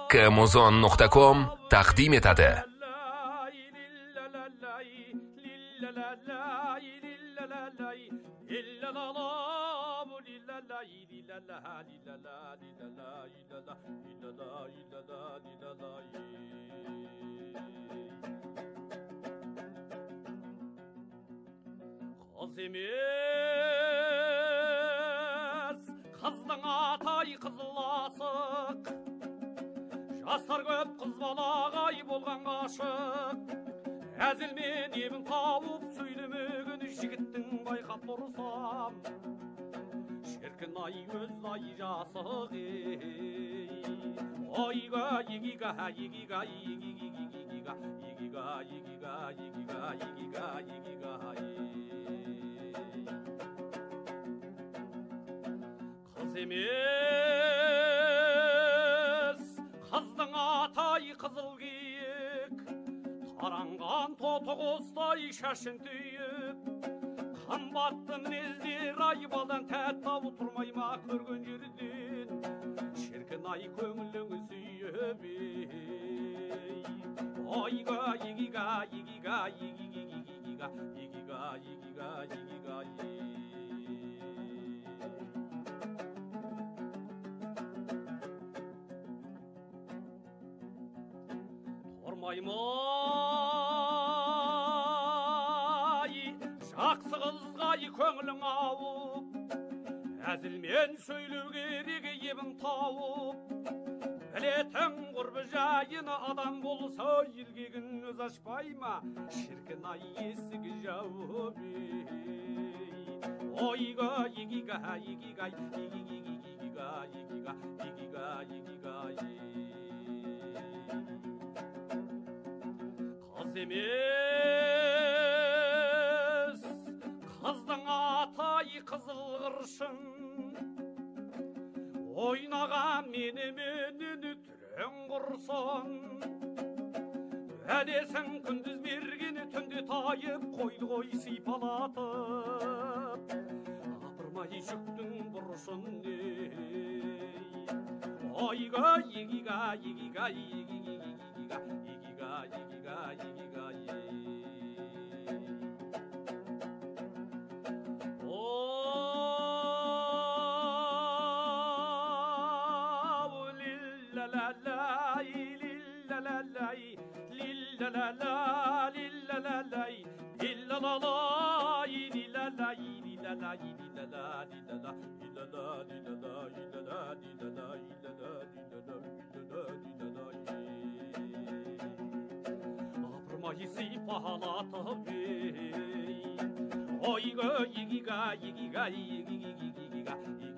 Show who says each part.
Speaker 1: Camozon.com taqdim etadi.
Speaker 2: Kız emes, kыздың атай қызыласық, жастар көп қыз балағай болған ғашық, әзілмен ебін тауып сөйлемеген жігіттің байқап тұрсам, шіркін ай өз ай жасық ей, ойға егига егига егига егига егига егига егига егига Kız emes, kыздың атай қызыл киік, таранған тоты қостай шашын түйіп, қымбатты мінездер ай балдан тәтті ау тұрмай ма көрген жерден, шіркін ай көңілің сүйіп ей, ойға егига егига егига егига егига егига егига Ормаймай, жақсы қызғай көңілің ауып, әзілмен сөйлеу керек ебін тауып, білетін құрбы жайын адам болса елгегін өз ашпай ма, шіркін ай есігі жауып ей, ойға егига егига егига егига егига егига Kız emes, kыздың атай қызыл қыршын, ойнаған меніменен түрен құрсын, әдесің күндіз берген түнде тайып қойды ғой сипалатып, апырмай жүктің бұрышын ей, ойға егига егига егига егига егига егига Оу лилlalалай лилlalалай лилlalалай лилlalалай лилlalалай лилlalалай лилlalалай сипалатып ей, ойға егига егига егига егига